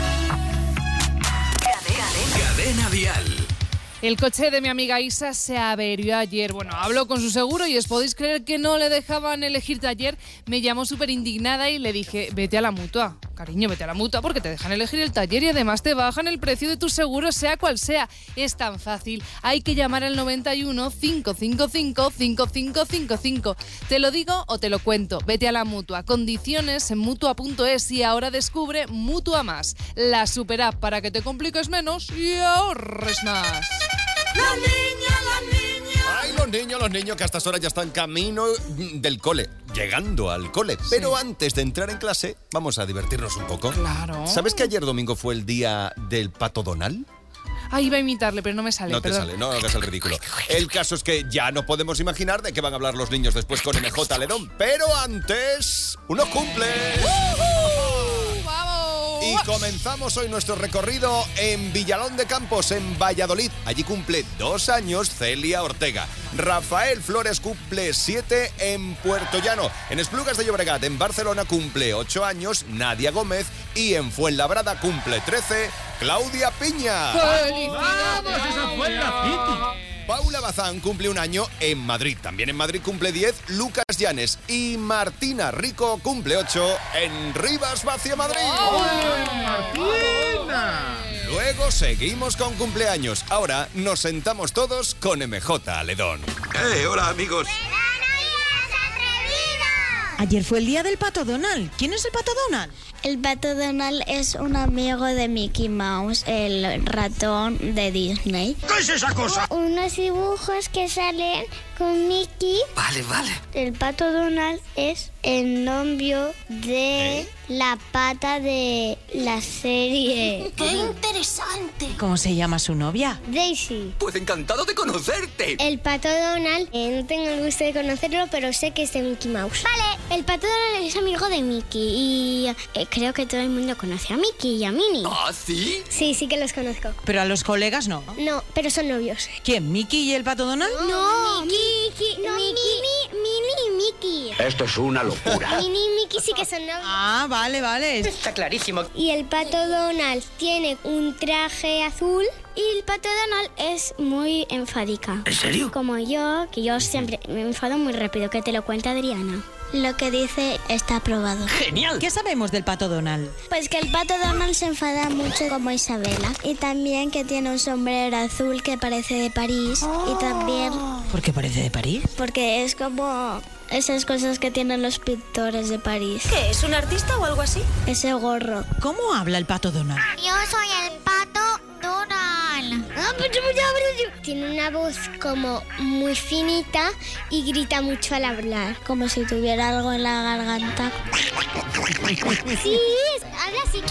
Cadena Dial. El coche de mi amiga Isa se averió ayer. Bueno, habló con su seguro y os podéis creer que no le dejaban elegir taller. Me llamó súper indignada y le dije, vete a la mutua. Cariño, vete a la mutua porque te dejan elegir el taller y además te bajan el precio de tu seguro, sea cual sea. Es tan fácil. Hay que llamar al noventa y uno, cinco cinco cinco, cinco cinco cinco cinco. ¿Te lo digo o te lo cuento? Vete a la mutua. Condiciones en mutua punto es y ahora descubre Mutua Más, la super app para que te compliques menos y ahorres más. ¡La niña, la niña! ¡Ay, los niños, los niños que a estas horas ya están camino del cole! Llegando al cole. Sí. Pero antes de entrar en clase, vamos a divertirnos un poco. Claro. ¿Sabes que ayer domingo fue el día del Pato Donald? Ah, iba a imitarle, pero no me sale. No te perdón. sale, no hagas el ridículo. El caso es que ya no podemos imaginar de qué van a hablar los niños después con M J Ledón. Pero antes, unos cumples. ¡Uh-huh! ¡Vamos! Y comenzamos hoy nuestro recorrido en Villalón de Campos, en Valladolid. Allí cumple dos años Celia Ortega. Rafael Flores cumple siete en Puerto Llano. En Esplugas de Llobregat, en Barcelona, cumple ocho años Nadia Gómez. Y en Fuenlabrada cumple trece Claudia Piña. ¡Felicidades! ¡Esa fue la Piti! Paula Bazán cumple un año en Madrid. También en Madrid cumple diez Lucas Llanes. Y Martina Rico cumple ocho en Rivas Vacia, Madrid. ¡Ole, Martina! Luego seguimos con cumpleaños. Ahora nos sentamos todos con M J Ledón. ¡Eh, hola amigos! Ayer fue el día del Pato Donald. ¿Quién es el Pato Donald? El Pato Donald es un amigo de Mickey Mouse, el ratón de Disney. ¿Qué es esa cosa? Unos dibujos que salen con Mickey. Vale, vale. El Pato Donald es el novio de ¿Eh? la pata de la serie. ¡Qué interesante! ¿Cómo se llama su novia? Daisy. Pues encantado de conocerte. El Pato Donald, eh, no tengo el gusto de conocerlo, pero sé que es de Mickey Mouse. Vale, el Pato Donald es amigo de Mickey y eh, creo que todo el mundo conoce a Mickey y a Minnie. ¿Ah, sí? Sí, sí que los conozco. Pero a los colegas no. No, pero son novios. ¿Quién? ¿Mickey y el Pato Donald? No, Mickey, no, Minnie, Minnie y Mickey. Esto es una locura. Minnie y Mickey sí que son novios. Ah, vale, vale. Está clarísimo. Y el Pato Donald tiene un traje azul y el Pato Donald es muy enfádica. ¿En serio? Como yo, que yo siempre me enfado muy rápido, que te lo cuenta Adriana. Lo que dice está aprobado. ¡Genial! ¿Qué sabemos del Pato Donald? Pues que el Pato Donald se enfada mucho como Isabela. Y también que tiene un sombrero azul que parece de París. Y también ¿Por qué parece de París? porque es como esas cosas que tienen los pintores de París. ¿Qué, es un artista o algo así? Ese gorro. ¿Cómo habla el Pato Donald? Yo soy el Pato Donald. Tiene una voz como muy finita y grita mucho al hablar, como si tuviera algo en la garganta. Sí, habla así.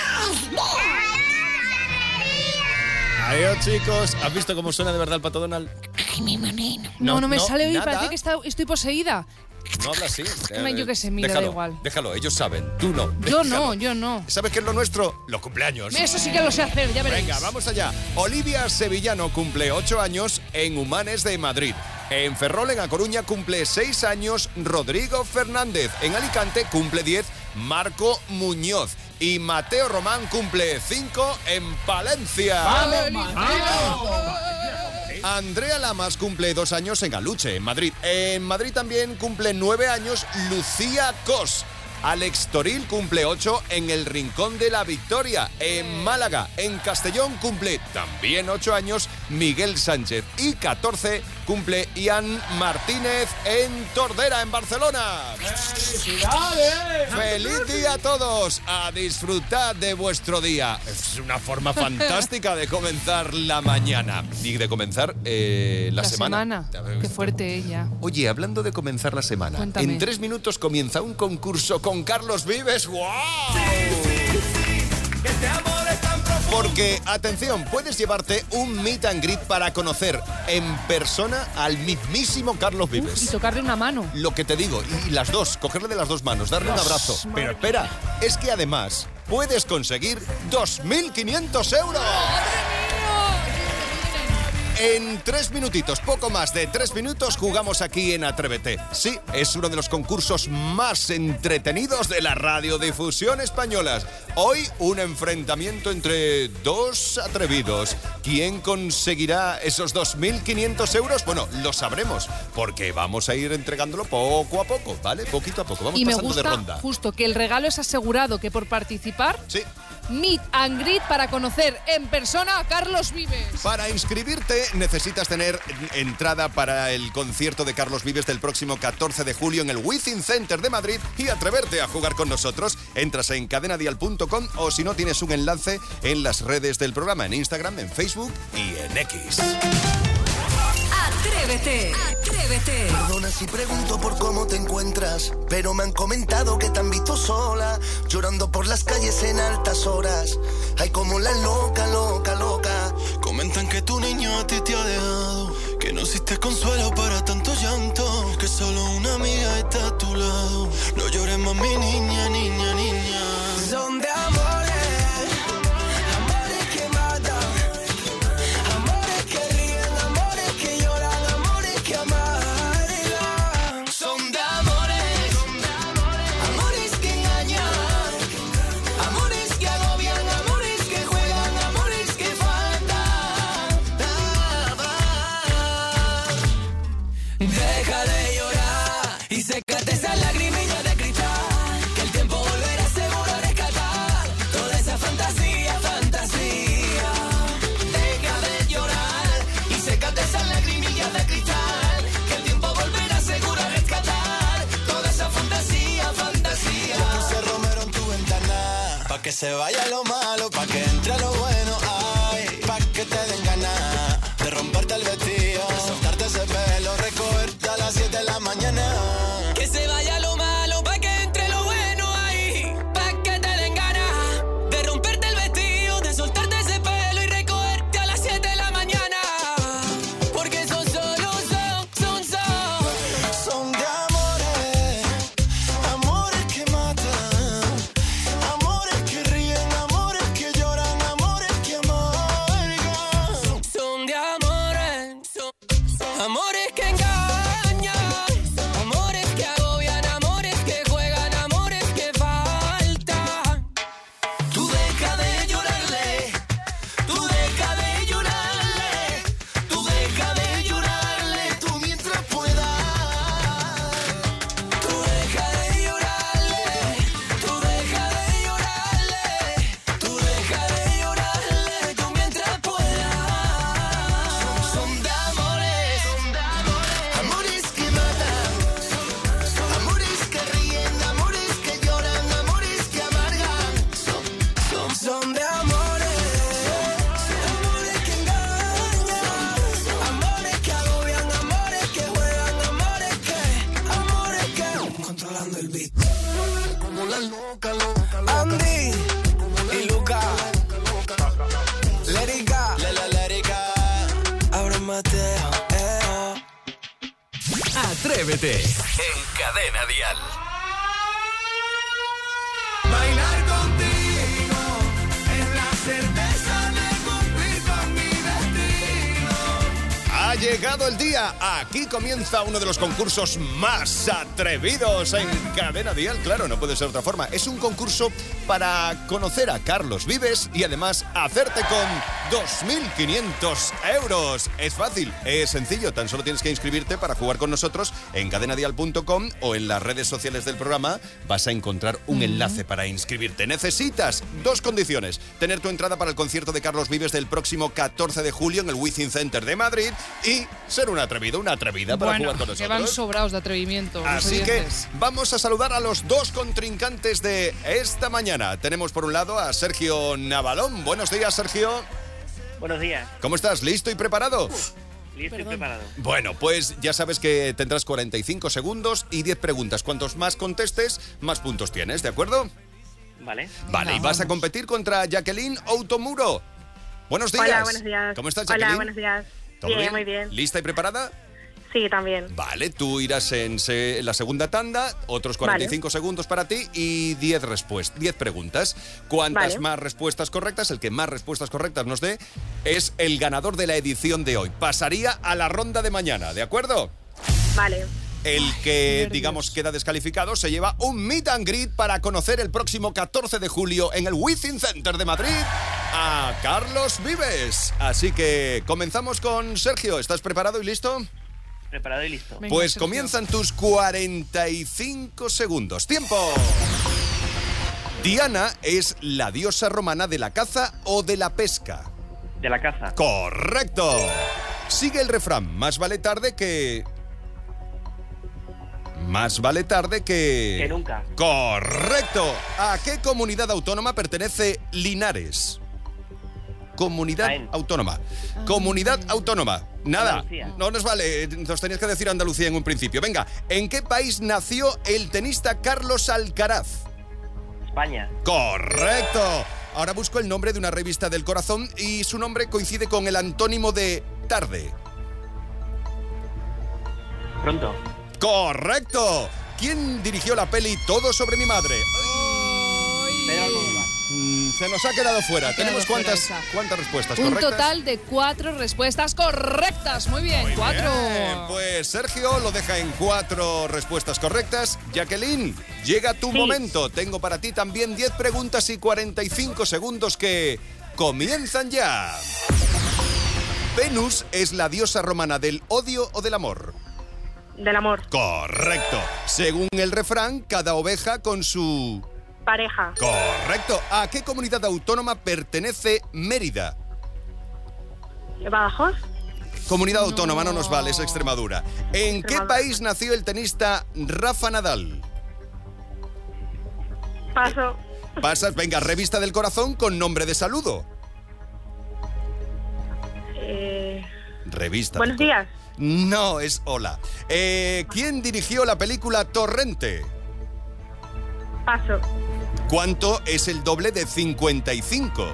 Adiós, chicos. ¿Has visto cómo suena de verdad el Pato Donald? No, no, me no, sale hoy, nada. parece que está- estoy poseída. No habla así. Hombre, yo qué sé, mira, da déjalo, igual. Déjalo, ellos saben. Tú no. Yo déjalo. no, yo no. ¿Sabes qué es lo nuestro? Los cumpleaños. Eso sí que lo sé hacer, ya veréis. Venga, vamos allá. Olivia Sevillano cumple ocho años en Humanes de Madrid. En Ferrol, en A Coruña, cumple seis años Rodrigo Fernández. En Alicante cumple diez Marco Muñoz. Y Mateo Román cumple cinco en Palencia. Andrea Lamas cumple dos años en Aluche, en Madrid. En Madrid también cumple nueve años Lucía Cos. Alex Toril cumple ocho en el Rincón de la Victoria, en Málaga. En Castellón cumple también ocho años Miguel Sánchez. Y catorce cumple Ian Martínez en Tordera, en Barcelona. ¡Felicidades! ¡Feliz día a todos! A disfrutar de vuestro día. Es una forma fantástica de comenzar la mañana. Y de comenzar eh, la, la semana. semana. Qué fuerte ella. Oye, hablando de comenzar la semana, Cuéntame. en tres minutos comienza un concurso con Carlos Vives. ¡Guau! Sí, sí, sí, que este amor es tan profundo. Porque, atención, puedes llevarte un meet and greet para conocer en persona al mismísimo Carlos Vives. Uf, y tocarle una mano. Lo que te digo, y las dos, cogerle de las dos manos, darle un abrazo. Pero espera, es que además puedes conseguir dos mil quinientos euros. En tres minutitos, poco más de tres minutos, jugamos aquí en Atrévete. Sí, es uno de los concursos más entretenidos de la radiodifusión española. Hoy, un enfrentamiento entre dos atrevidos. ¿Quién conseguirá esos dos mil quinientos euros? Bueno, lo sabremos, porque vamos a ir entregándolo poco a poco, ¿vale? Poquito a poco, vamos y me pasando gusta de ronda. Justo que el regalo es asegurado, que por participar... Sí. Meet and greet para conocer en persona a Carlos Vives. Para inscribirte necesitas tener entrada para el concierto de Carlos Vives del próximo catorce de julio en el Within Center de Madrid y atreverte a jugar con nosotros. Entras en cadenadial punto com o si no tienes un enlace en las redes del programa, en Instagram, en Facebook y en X. Atrévete, atrévete. Perdona si pregunto por cómo te encuentras, pero me han comentado que te han visto sola, llorando por las calles en altas horas. Ay, como la loca, loca, loca. Comentan que tu niño a ti te ha dejado, que no existe consuelo para tanto llanto, que solo una amiga está a tu lado. No llores más, mi niña, niña, niña. Son de amores. Sécate esa lagrimilla de cristal, que el tiempo volverá seguro a rescatar toda esa fantasía, fantasía. Deja de llorar y sécate esa lagrimilla de cristal, que el tiempo volverá seguro a rescatar toda esa fantasía, fantasía. Yo puse Romero en tu ventana, pa' que se vaya lo malo, pa' que entre lo bueno, ay, pa' que te den ganas de romperte el vestido, de soltarte ese pelo, recogerte a las siete de la mañana. Que se vaya lo malo, pa' que entre lo bueno ahí, pa' que te den ganas de romperte el vestido, de soltarte ese pelo y recogerte a las siete de la mañana. Porque son solo, son, son, son. Son de amores, amores que matan, amores que ríen, amores que lloran, amores que amargan. Son de amores, son, son amores que engañan. Andy y Luca, let it go, let it go. Ahora Mateo, eh. Atrévete en Cadena Dial. Bailar contigo es la certeza de cumplir con mi destino. Ha llegado llegado el día. Aquí comienza uno de los concursos más atrevidos en Cadena Dial. Claro, no puede ser de otra forma. Es un concurso para conocer a Carlos Vives y además hacerte con dos mil quinientos euros. Es fácil, es sencillo. Tan solo tienes que inscribirte para jugar con nosotros en cadena dial punto com o en las redes sociales del programa. Vas a encontrar un uh-huh. enlace para inscribirte. Necesitas dos condiciones. Tener tu entrada para el concierto de Carlos Vives del próximo catorce de julio en el Within Center de Madrid y ser un atrevido, una atrevida para bueno, jugar con nosotros. Que van sobrados de atrevimiento. Así que vamos a saludar a los dos contrincantes de esta mañana. Tenemos por un lado a Sergio Navalón. Buenos días, Sergio. Buenos días. ¿Cómo estás? ¿Listo y preparado? Listo y preparado. Bueno, pues ya sabes que tendrás cuarenta y cinco segundos y diez preguntas. Cuantos más contestes, más puntos tienes, ¿de acuerdo? Vale. Vale, no, y vas vamos. a competir contra Jacqueline Outomuro. Buenos días. Hola, buenos días. ¿Cómo estás, Jacqueline? Hola, buenos días. ¿Todo bien, bien? Muy bien. ¿Lista y preparada? Sí, también. Vale, tú irás en, se, en la segunda tanda, otros cuarenta y cinco vale. segundos para ti y diez respuestas, diez preguntas. Cuantas vale. más respuestas correctas, el que más respuestas correctas nos dé, es el ganador de la edición de hoy. Pasaría a la ronda de mañana, ¿de acuerdo? Vale. El que, digamos, queda descalificado se lleva un meet and greet para conocer el próximo catorce de julio en el Within Center de Madrid a Carlos Vives. Así que comenzamos con Sergio. ¿Estás preparado y listo? Preparado y listo. Venga, pues Sergio. Comienzan tus cuarenta y cinco segundos. ¡Tiempo! Diana es la diosa romana de la caza o de la pesca. De la caza. ¡Correcto! Sigue el refrán. Más vale tarde que... Más vale tarde que... Que nunca. ¡Correcto! ¿A qué comunidad autónoma pertenece Linares? Comunidad Jaén. autónoma. Ah, Comunidad Jaén. autónoma. Nada, Andalucía. No nos vale. Nos tenías que decir Andalucía en un principio. Venga, ¿en qué país nació el tenista Carlos Alcaraz? España. Correcto. Ahora busco el nombre de una revista del corazón y su nombre coincide con el antónimo de tarde. Pronto. ¡Correcto! ¿Quién dirigió la peli Todo sobre mi madre? Pedro Almodóvar. Se nos ha quedado fuera. Ha Tenemos quedado cuántas, fuera cuántas respuestas Un correctas. Un total de cuatro respuestas correctas. Muy bien, Muy cuatro. Bien. Pues Sergio lo deja en cuatro respuestas correctas. Jacqueline, llega tu sí. momento. Tengo para ti también diez preguntas y cuarenta y cinco segundos que comienzan ya. Venus es la diosa romana del odio o del amor. Del amor. Correcto. Según el refrán, cada oveja con su... pareja. Correcto. ¿A qué comunidad autónoma pertenece Mérida? ¿Badajoz? Comunidad no. autónoma no nos vale, es Extremadura. ¿En Extremadura. qué país nació el tenista Rafa Nadal? Paso. Pasas, venga, revista del corazón con nombre de saludo. Eh... Revista. Buenos días. No, es hola. Eh, ¿Quién dirigió la película Torrente? Paso. ¿Cuánto es el doble de cincuenta y cinco?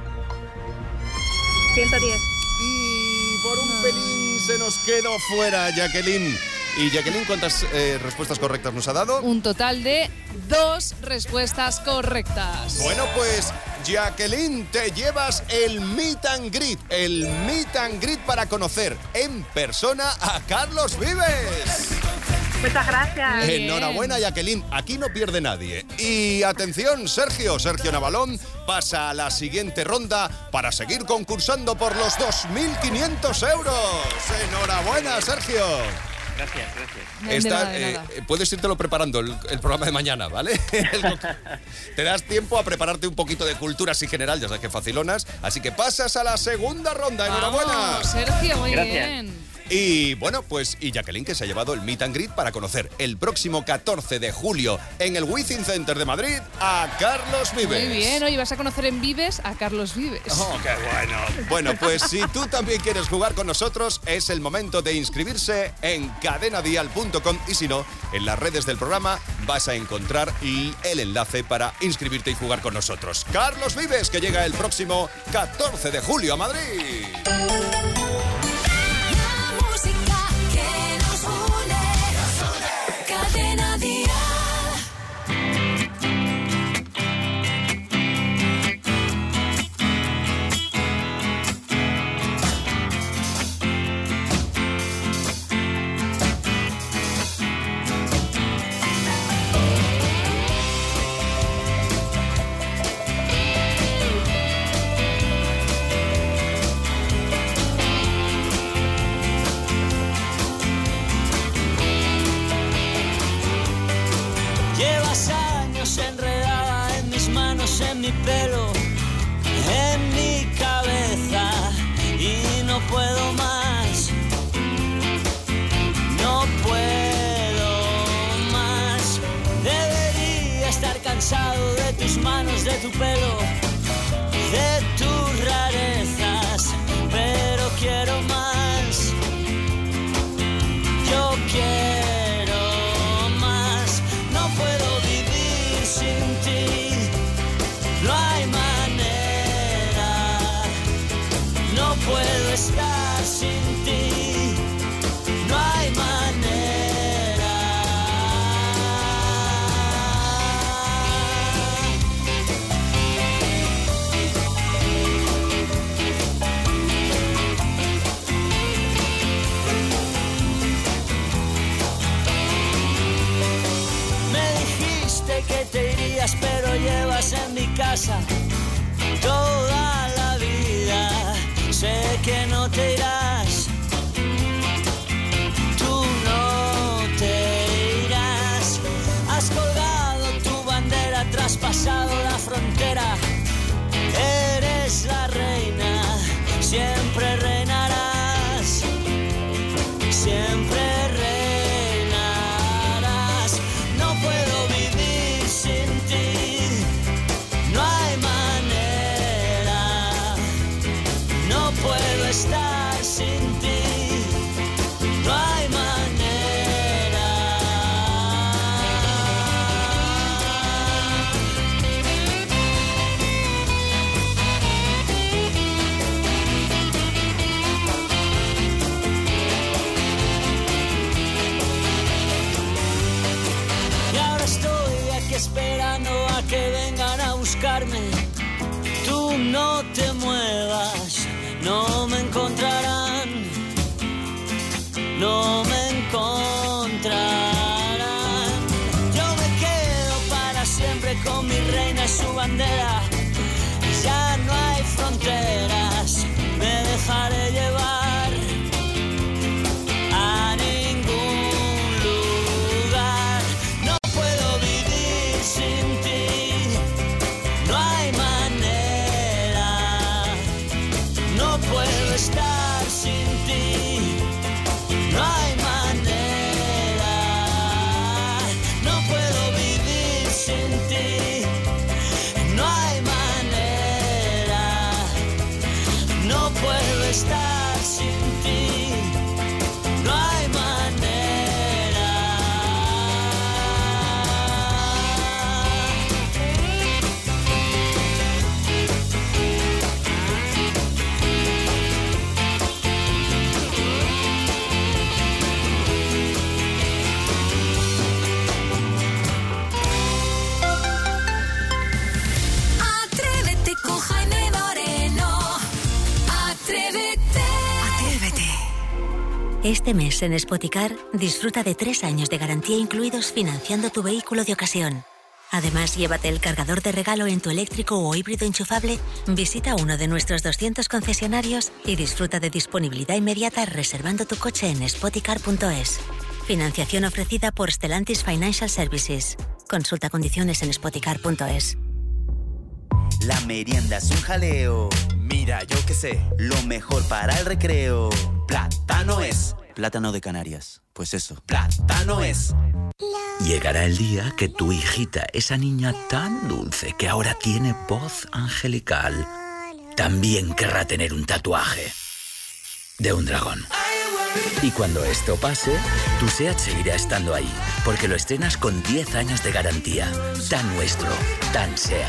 ciento diez. Y por un pelín se nos quedó fuera, Jacqueline. Y Jacqueline, ¿cuántas eh, respuestas correctas nos ha dado? Un total de dos respuestas correctas. Bueno, pues Jacqueline, te llevas el meet and greet, el meet and greet para conocer en persona a Carlos Vives. Muchas gracias. Enhorabuena, Jacqueline. Aquí no pierde nadie. Y atención, Sergio, Sergio Navalón pasa a la siguiente ronda para seguir concursando por los dos mil quinientos euros. Enhorabuena, Sergio. Gracias, gracias. Está, de nada, de nada. Eh, puedes írtelo preparando el, el programa de mañana, ¿vale? Te das tiempo a prepararte un poquito de cultura así general, ya sabes que facilonas. Así que pasas a la segunda ronda. ¡Enhorabuena! Vamos, Sergio, muy gracias. bien. Y bueno, pues y Jacqueline, que se ha llevado el meet and greet para conocer el próximo catorce de julio en el Within Center de Madrid a Carlos Vives. Muy bien, hoy vas a conocer en Vives a Carlos Vives. Oh, qué bueno. Bueno, pues si tú también quieres jugar con nosotros, es el momento de inscribirse en cadena dial punto com y si no, en las redes del programa vas a encontrar el enlace para inscribirte y jugar con nosotros. Carlos Vives, que llega el próximo catorce de julio a Madrid. cansado de tus manos, de tu pelo, de tus rarezas, pero quiero más. Yo quiero más. No puedo vivir sin ti. No hay manera. No puedo estar sin ti. No hay manera. Que te irías, pero llevas en mi casa toda la vida. Sé que no te irás, tú no te irás. Has colgado tu bandera, traspasado la frontera. Eres la reina, siempre reinarás, siempre reinarás. No puedo vivir sin ti, no hay manera. No puedo estar sin ti, no hay manera. Y ahora estoy aquí esperando a que vengan a buscarme. Tú no te muevas, no me encontrarán, no me encontrarán. Yo me quedo para siempre con mi reina y su bandera. Ya no hay fronteras, me dejaré llevar a ningún lugar. No puedo vivir sin ti, no hay manera. No puedo estar sin ti, no hay manera. No puedo vivir sin ti, no hay manera. No puedo estar sin ti, no hay manera. Atrévete con Jaime Moreno. Atrévete. Atrévete. Este mes en Spoticar disfruta de tres años de garantía incluidos financiando tu vehículo de ocasión. Además, llévate el cargador de regalo en tu eléctrico o híbrido enchufable, visita uno de nuestros doscientos concesionarios y disfruta de disponibilidad inmediata reservando tu coche en spoticar punto es. Financiación ofrecida por Stellantis Financial Services. Consulta condiciones en spoticar punto es. La merienda es un jaleo. Mira, yo qué sé. Lo mejor para el recreo. Plátano es. Plátano de Canarias. Pues eso. Plátano es. Llegará el día que tu hijita, esa niña tan dulce que ahora tiene voz angelical, también querrá tener un tatuaje de un dragón. Y cuando esto pase, tu SEAT seguirá estando ahí, porque lo estrenas con diez años de garantía. Tan nuestro, tan SEAT.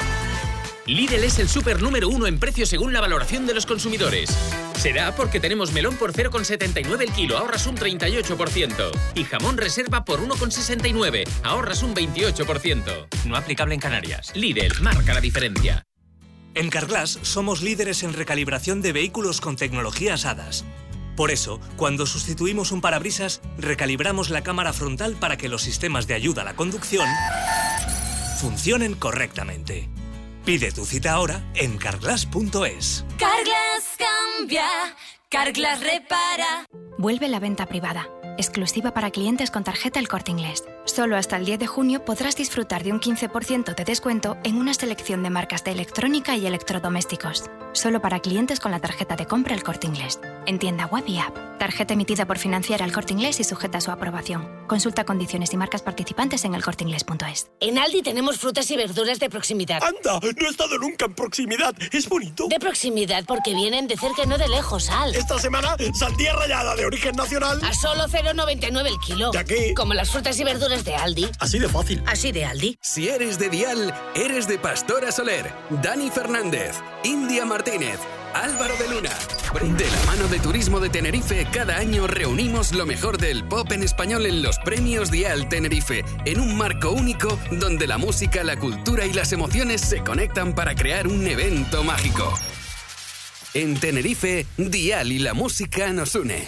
Lidl es el súper número uno en precio según la valoración de los consumidores. Será porque tenemos melón por cero coma setenta y nueve el kilo, ahorras un treinta y ocho por ciento. Y jamón reserva por uno coma sesenta y nueve, ahorras un veintiocho por ciento. No aplicable en Canarias. Lidl, marca la diferencia. En Carglass somos líderes en recalibración de vehículos con tecnologías A D A S. Por eso, cuando sustituimos un parabrisas, recalibramos la cámara frontal para que los sistemas de ayuda a la conducción funcionen correctamente. Pide tu cita ahora en carglass punto es. Carglass cambia, Carglass repara. Vuelve la venta privada, exclusiva para clientes con tarjeta El Corte Inglés. Solo hasta el diez de junio podrás disfrutar de un quince por ciento de descuento en una selección de marcas de electrónica y electrodomésticos. Solo para clientes con la tarjeta de compra El Corte Inglés. En tienda web y app. Tarjeta emitida por Financiera El Corte Inglés y sujeta a su aprobación. Consulta condiciones y marcas participantes en el corte inglés punto es. En Aldi tenemos frutas y verduras de proximidad. ¡Anda! No he estado nunca en proximidad. ¿Es bonito? De proximidad porque vienen de cerca y no de lejos, Al. Esta semana, sandía rallada de origen nacional. A solo cero coma noventa y nueve el kilo. ¿De aquí? Como las frutas y verduras de Aldi. Así de fácil. Así de Aldi. Si eres de Dial, eres de Pastora Soler, Dani Fernández, India Martínez, Álvaro de Luna. De la mano de Turismo de Tenerife, cada año reunimos lo mejor del pop en español en los premios Dial Tenerife, en un marco único donde la música, la cultura y las emociones se conectan para crear un evento mágico. En Tenerife, Dial y la música nos une.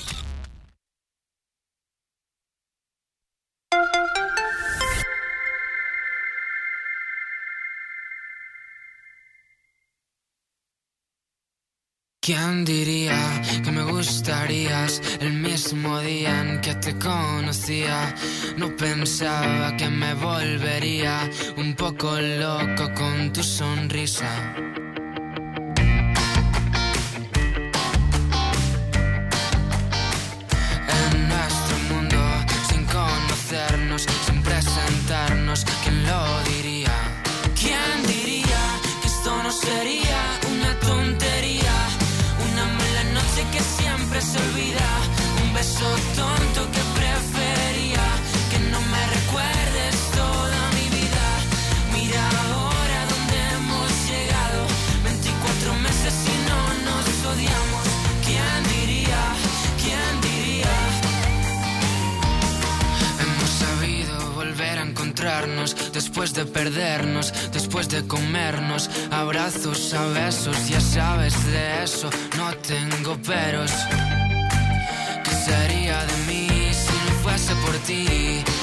¿Quién diría que me gustarías el mismo día en que te conocía? No pensaba que me volvería un poco loco con tu sonrisa. En nuestro mundo, sin conocernos, sin presentarnos, ¿quién lo diría? ¿Quién diría que esto no sería una tontería? Que siempre se olvida, un beso tonto que prefería que no me recuerdes toda mi vida. Mira ahora dónde hemos llegado, veinticuatro meses y no nos odiamos. ¿Quién diría? ¿Quién diría? Hemos sabido volver a encontrarnos después de perdernos, después de comernos abrazos a besos. Ya sabes de eso, no tengo peros. ¿Qué sería de mí si no fuese por ti?